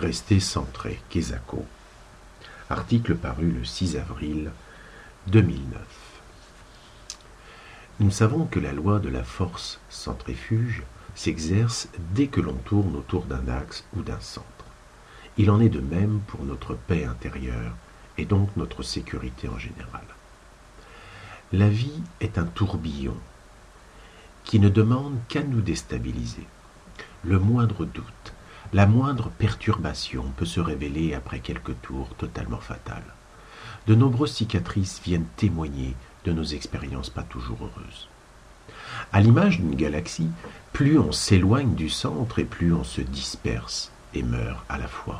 Restez centré, Kesako. Article paru le 6 avril 2009. Nous savons que la loi de la force centrifuge s'exerce dès que l'on tourne autour d'un axe ou d'un centre. Il en est de même pour notre paix intérieure et donc notre sécurité en général. La vie est un tourbillon qui ne demande qu'à nous déstabiliser. Le moindre doute, la moindre perturbation peut se révéler après quelques tours totalement fatales. De nombreuses cicatrices viennent témoigner de nos expériences pas toujours heureuses. À l'image d'une galaxie, plus on s'éloigne du centre et plus on se disperse et meurt à la fois.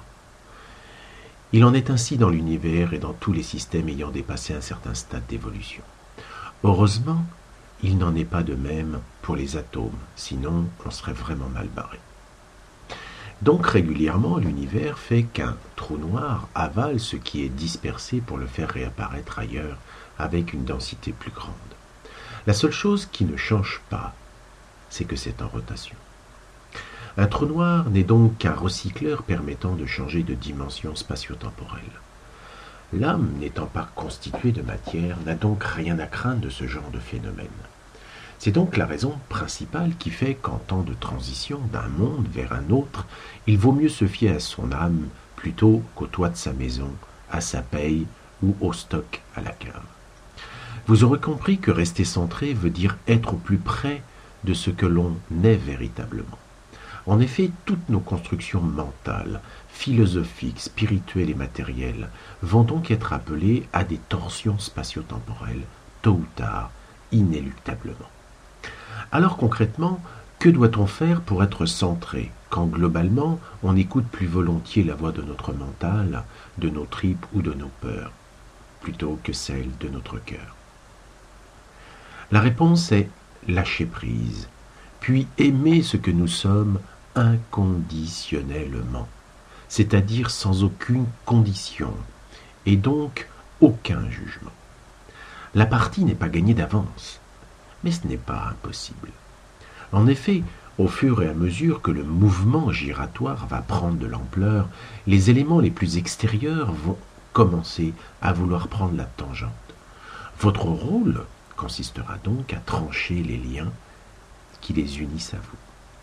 Il en est ainsi dans l'univers et dans tous les systèmes ayant dépassé un certain stade d'évolution. Heureusement, il n'en est pas de même pour les atomes, sinon on serait vraiment mal barré. Donc régulièrement, l'univers fait qu'un trou noir avale ce qui est dispersé pour le faire réapparaître ailleurs avec une densité plus grande. La seule chose qui ne change pas, c'est que c'est en rotation. Un trou noir n'est donc qu'un recycleur permettant de changer de dimension spatio-temporelle. L'âme, n'étant pas constituée de matière, n'a donc rien à craindre de ce genre de phénomène. C'est donc la raison principale qui fait qu'en temps de transition d'un monde vers un autre, il vaut mieux se fier à son âme plutôt qu'au toit de sa maison, à sa paye ou au stock à la cave. Vous aurez compris que rester centré veut dire être au plus près de ce que l'on est véritablement. En effet, toutes nos constructions mentales, philosophiques, spirituelles et matérielles vont donc être appelées à des torsions spatio-temporelles, tôt ou tard, inéluctablement. Alors concrètement, que doit-on faire pour être centré, quand globalement on écoute plus volontiers la voix de notre mental, de nos tripes ou de nos peurs, plutôt que celle de notre cœur? La réponse est lâcher prise, puis aimer ce que nous sommes inconditionnellement, c'est-à-dire sans aucune condition, et donc aucun jugement. La partie n'est pas gagnée d'avance, mais ce n'est pas impossible. En effet, au fur et à mesure que le mouvement giratoire va prendre de l'ampleur, les éléments les plus extérieurs vont commencer à vouloir prendre la tangente. Votre rôle consistera donc à trancher les liens qui les unissent à vous.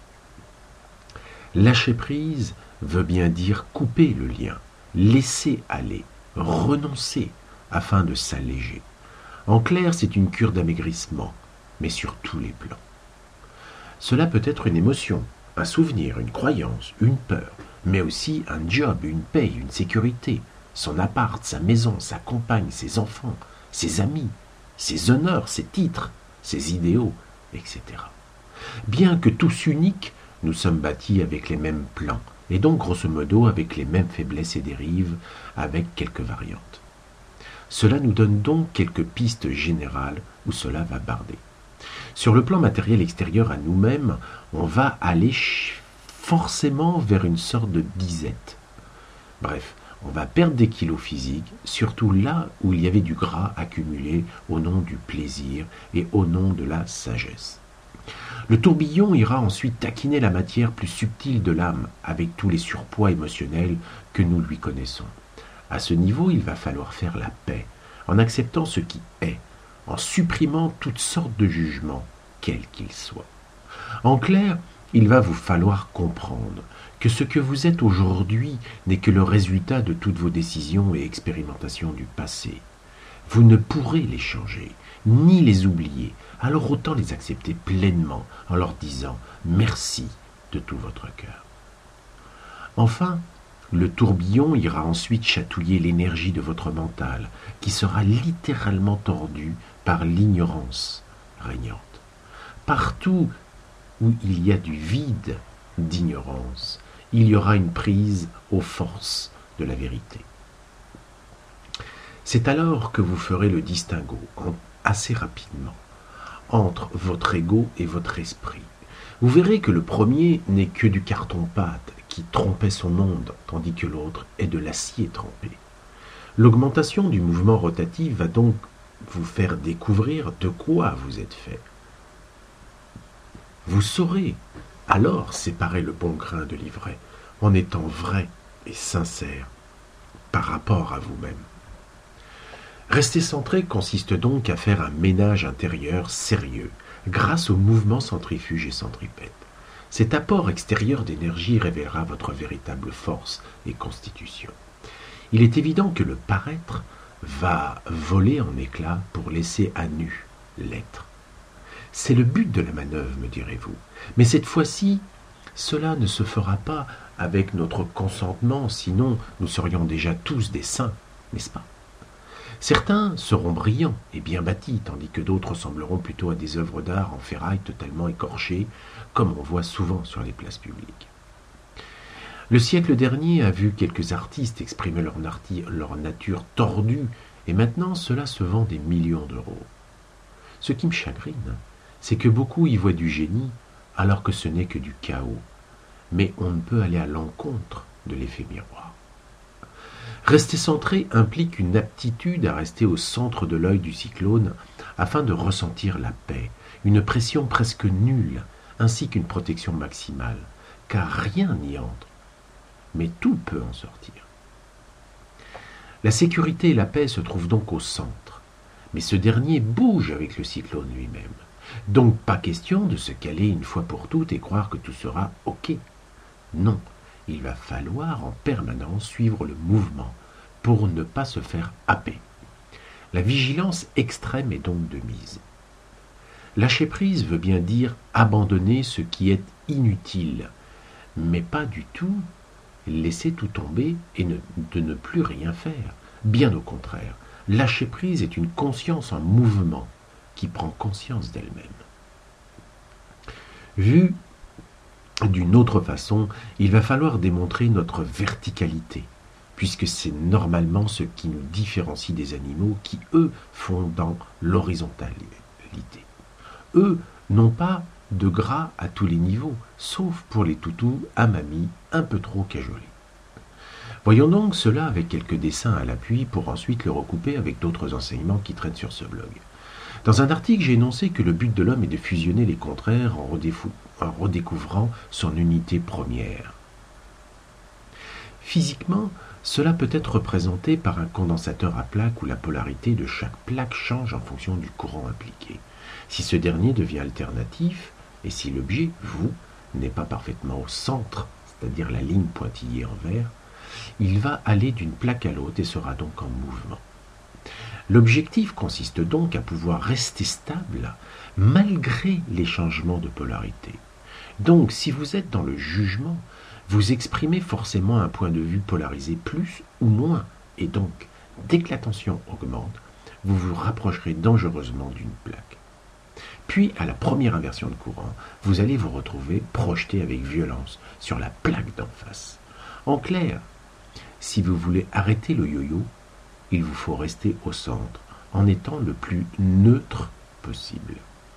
Lâcher prise veut bien dire couper le lien, laisser aller, renoncer afin de s'alléger. En clair, c'est une cure d'amaigrissement, mais sur tous les plans. Cela peut être une émotion, un souvenir, une croyance, une peur, mais aussi un job, une paye, une sécurité, son appart, sa maison, sa compagne, ses enfants, ses amis, ses honneurs, ses titres, ses idéaux, etc. Bien que tous uniques, nous sommes bâtis avec les mêmes plans, et donc grosso modo avec les mêmes faiblesses et dérives, avec quelques variantes. Cela nous donne donc quelques pistes générales où cela va barder. Sur le plan matériel extérieur à nous-mêmes, on va aller forcément vers une sorte de disette. Bref, on va perdre des kilos physiques, surtout là où il y avait du gras accumulé au nom du plaisir et au nom de la sagesse. Le tourbillon ira ensuite taquiner la matière plus subtile de l'âme avec tous les surpoids émotionnels que nous lui connaissons. À ce niveau, il va falloir faire la paix, en acceptant ce qui est, en supprimant toutes sortes de jugements, quels qu'ils soient. En clair, il va vous falloir comprendre que ce que vous êtes aujourd'hui n'est que le résultat de toutes vos décisions et expérimentations du passé. Vous ne pourrez les changer, ni les oublier, alors autant les accepter pleinement en leur disant merci de tout votre cœur. Enfin, le tourbillon ira ensuite chatouiller l'énergie de votre mental, qui sera littéralement tordue par l'ignorance régnante. Partout où il y a du vide d'ignorance, il y aura une prise aux forces de la vérité. C'est alors que vous ferez le distinguo, assez rapidement, entre votre ego et votre esprit. Vous verrez que le premier n'est que du carton-pâte qui trompait son monde, tandis que l'autre est de l'acier trempé. L'augmentation du mouvement rotatif va donc vous faire découvrir de quoi vous êtes fait. Vous saurez alors séparer le bon grain de l'ivraie, en étant vrai et sincère par rapport à vous-même. Rester centré consiste donc à faire un ménage intérieur sérieux grâce au mouvement centrifuge et centripète. Cet apport extérieur d'énergie révélera votre véritable force et constitution. Il est évident que le paraître va voler en éclats pour laisser à nu l'être. C'est le but de la manœuvre, me direz-vous. Mais cette fois-ci, cela ne se fera pas avec notre consentement, sinon nous serions déjà tous des saints, n'est-ce pas? Certains seront brillants et bien bâtis, tandis que d'autres ressembleront plutôt à des œuvres d'art en ferraille totalement écorchées, comme on voit souvent sur les places publiques. Le siècle dernier a vu quelques artistes exprimer leur nature tordue, et maintenant cela se vend des millions d'euros. Ce qui me chagrine, c'est que beaucoup y voient du génie, alors que ce n'est que du chaos. Mais on ne peut aller à l'encontre de l'effet miroir. Rester centré implique une aptitude à rester au centre de l'œil du cyclone afin de ressentir la paix, une pression presque nulle, ainsi qu'une protection maximale, car rien n'y entre, mais tout peut en sortir. La sécurité et la paix se trouvent donc au centre, mais ce dernier bouge avec le cyclone lui-même. Donc pas question de se caler une fois pour toutes et croire que tout sera OK. Non, il va falloir en permanence suivre le mouvement pour ne pas se faire happer. La vigilance extrême est donc de mise. Lâcher prise veut bien dire abandonner ce qui est inutile, mais pas du tout laisser tout tomber et de ne plus rien faire. Bien au contraire, lâcher prise est une conscience en mouvement qui prend conscience d'elle-même. Vu d'une autre façon, il va falloir démontrer notre verticalité, puisque c'est normalement ce qui nous différencie des animaux qui, eux, font dans l'horizontalité. Eux n'ont pas de gras à tous les niveaux, sauf pour les toutous à mamie un peu trop cajolés. Voyons donc cela avec quelques dessins à l'appui pour ensuite le recouper avec d'autres enseignements qui traînent sur ce blog. Dans un article, j'ai énoncé que le but de l'homme est de fusionner les contraires en redécouvrant son unité première. Physiquement, cela peut être représenté par un condensateur à plaque où la polarité de chaque plaque change en fonction du courant impliqué. Si ce dernier devient alternatif, et si l'objet, vous, n'est pas parfaitement au centre, c'est-à-dire la ligne pointillée en vert, il va aller d'une plaque à l'autre et sera donc en mouvement. L'objectif consiste donc à pouvoir rester stable malgré les changements de polarité. Donc, si vous êtes dans le jugement, vous exprimez forcément un point de vue polarisé plus ou moins, et donc, dès que la tension augmente, vous vous rapprocherez dangereusement d'une plaque. Puis, à la première inversion de courant, vous allez vous retrouver projeté avec violence sur la plaque d'en face. En clair, si vous voulez arrêter le yo-yo, il vous faut rester au centre, en étant le plus neutre possible.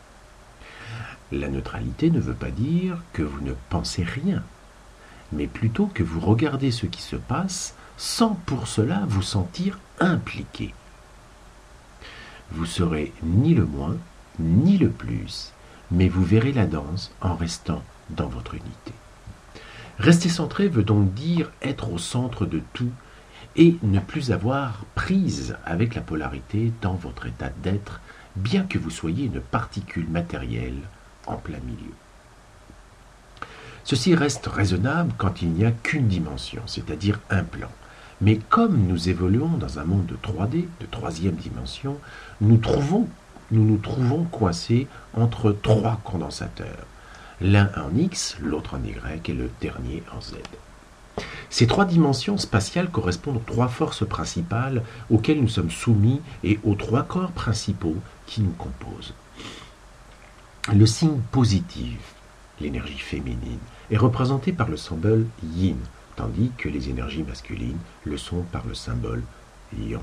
La neutralité ne veut pas dire que vous ne pensez rien, mais plutôt que vous regardez ce qui se passe sans pour cela vous sentir impliqué. Vous serez ni le moins, ni le plus, mais vous verrez la danse en restant dans votre unité. Rester centré veut donc dire être au centre de tout et ne plus avoir prise avec la polarité dans votre état d'être, bien que vous soyez une particule matérielle en plein milieu. Ceci reste raisonnable quand il n'y a qu'une dimension, c'est-à-dire un plan. Mais comme nous évoluons dans un monde de 3D, de troisième dimension, nous nous trouvons coincés entre trois condensateurs. L'un en X, l'autre en Y et le dernier en Z. Ces trois dimensions spatiales correspondent aux trois forces principales auxquelles nous sommes soumis et aux trois corps principaux qui nous composent. Le signe positif, l'énergie féminine, est représenté par le symbole yin, tandis que les énergies masculines le sont par le symbole yang.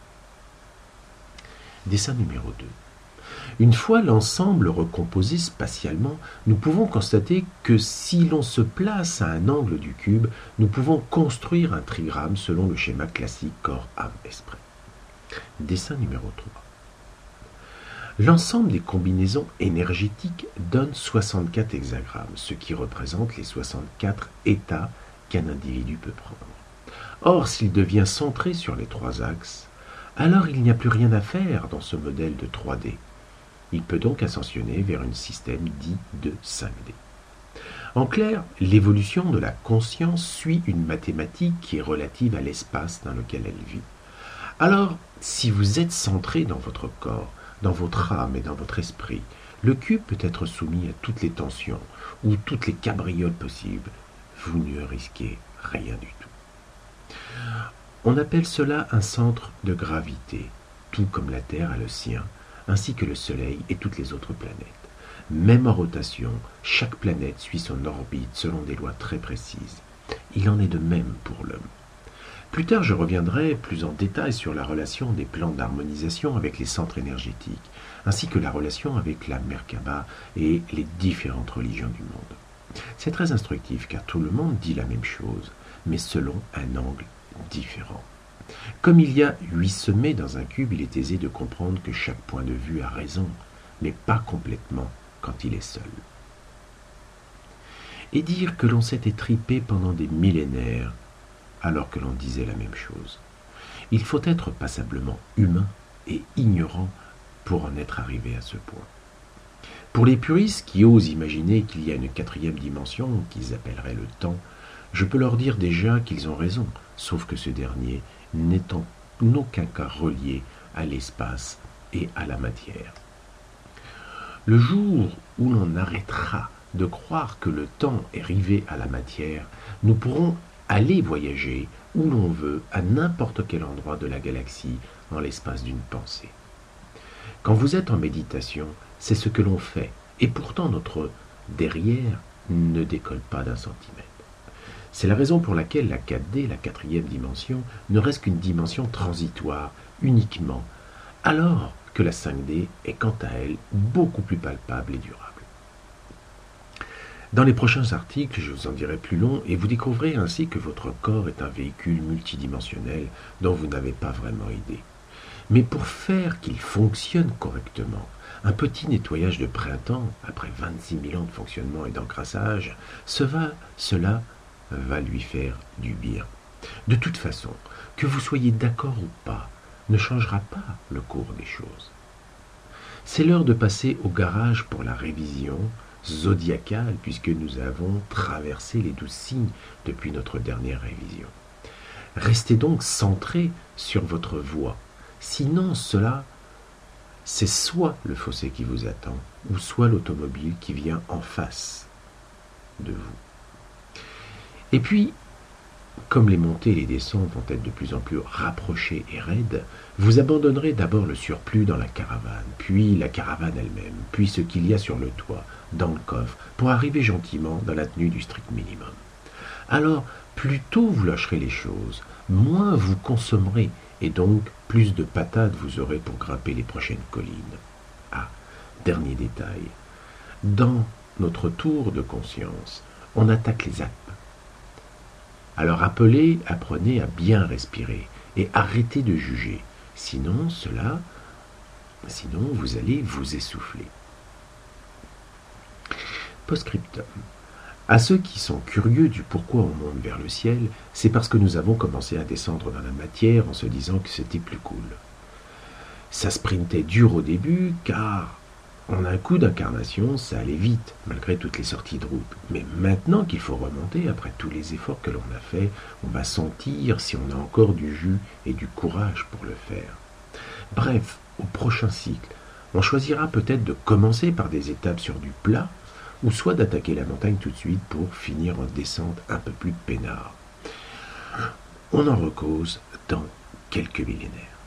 Dessin numéro 2. Une fois l'ensemble recomposé spatialement, nous pouvons constater que si l'on se place à un angle du cube, nous pouvons construire un trigramme selon le schéma classique corps, âme, esprit. Dessin numéro 3. L'ensemble des combinaisons énergétiques donne 64 hexagrammes, ce qui représente les 64 états qu'un individu peut prendre. Or, s'il devient centré sur les trois axes, alors il n'y a plus rien à faire dans ce modèle de 3D. Il peut donc ascensionner vers un système dit de 5D. En clair, l'évolution de la conscience suit une mathématique qui est relative à l'espace dans lequel elle vit. Alors, si vous êtes centré dans votre corps, dans votre âme et dans votre esprit, le cube peut être soumis à toutes les tensions ou toutes les cabrioles possibles. Vous ne risquez rien du tout. On appelle cela un centre de gravité, tout comme la Terre a le sien, ainsi que le Soleil et toutes les autres planètes. Même en rotation, chaque planète suit son orbite selon des lois très précises. Il en est de même pour l'homme. Plus tard, je reviendrai plus en détail sur la relation des plans d'harmonisation avec les centres énergétiques, ainsi que la relation avec la Merkaba et les différentes religions du monde. C'est très instructif car tout le monde dit la même chose, mais selon un angle différent. Comme il y a 8 sommets dans un cube, il est aisé de comprendre que chaque point de vue a raison, mais pas complètement quand il est seul. Et dire que l'on s'est étripé pendant des millénaires, alors que l'on disait la même chose. Il faut être passablement humain et ignorant pour en être arrivé à ce point. Pour les puristes qui osent imaginer qu'il y a une 4e dimension qu'ils appelleraient le temps, je peux leur dire déjà qu'ils ont raison, sauf que ce dernier n'est en aucun cas relié à l'espace et à la matière. Le jour où l'on arrêtera de croire que le temps est rivé à la matière, nous pourrons aller voyager où l'on veut, à n'importe quel endroit de la galaxie, en l'espace d'une pensée. Quand vous êtes en méditation, c'est ce que l'on fait, et pourtant notre derrière ne décolle pas d'un centimètre. C'est la raison pour laquelle la 4D, la 4e dimension, ne reste qu'une dimension transitoire uniquement, alors que la 5D est quant à elle beaucoup plus palpable et durable. Dans les prochains articles, je vous en dirai plus long et vous découvrirez ainsi que votre corps est un véhicule multidimensionnel dont vous n'avez pas vraiment idée. Mais pour faire qu'il fonctionne correctement, un petit nettoyage de printemps, après 26 000 ans de fonctionnement et d'encrassage, cela va lui faire du bien. De toute façon, que vous soyez d'accord ou pas, ne changera pas le cours des choses. C'est l'heure de passer au garage pour la révision zodiacale, puisque nous avons traversé les 12 signes depuis notre dernière révision. Restez donc centré sur votre voie. Sinon, c'est soit le fossé qui vous attend, ou soit l'automobile qui vient en face de vous. Et puis, comme les montées et les descentes vont être de plus en plus rapprochées et raides, vous abandonnerez d'abord le surplus dans la caravane, puis la caravane elle-même, puis ce qu'il y a sur le toit, dans le coffre, pour arriver gentiment dans la tenue du strict minimum. Alors, plus tôt vous lâcherez les choses, moins vous consommerez, et donc plus de patates vous aurez pour grimper les prochaines collines. Ah, dernier détail. Dans notre tour de conscience, on attaque les apps. Alors apprenez à bien respirer et arrêtez de juger. Sinon vous allez vous essouffler. Postscriptum. À ceux qui sont curieux du pourquoi on monte vers le ciel, c'est parce que nous avons commencé à descendre dans la matière en se disant que c'était plus cool. Ça sprintait dur au début, car en un coup d'incarnation, ça allait vite, malgré toutes les sorties de route. Mais maintenant qu'il faut remonter, après tous les efforts que l'on a faits, on va sentir si on a encore du jus et du courage pour le faire. Bref, au prochain cycle, on choisira peut-être de commencer par des étapes sur du plat, ou soit d'attaquer la montagne tout de suite pour finir en descente un peu plus peinard. On en recause dans quelques millénaires.